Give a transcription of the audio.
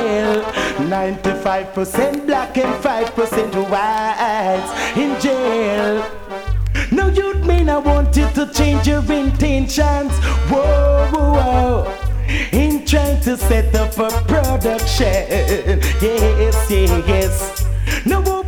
jail. 95% black and 5% whites in jail. Now you'd mean I want you to change your intentions. Whoa, whoa, whoa. In trying to set up a production. Yes, yes. Now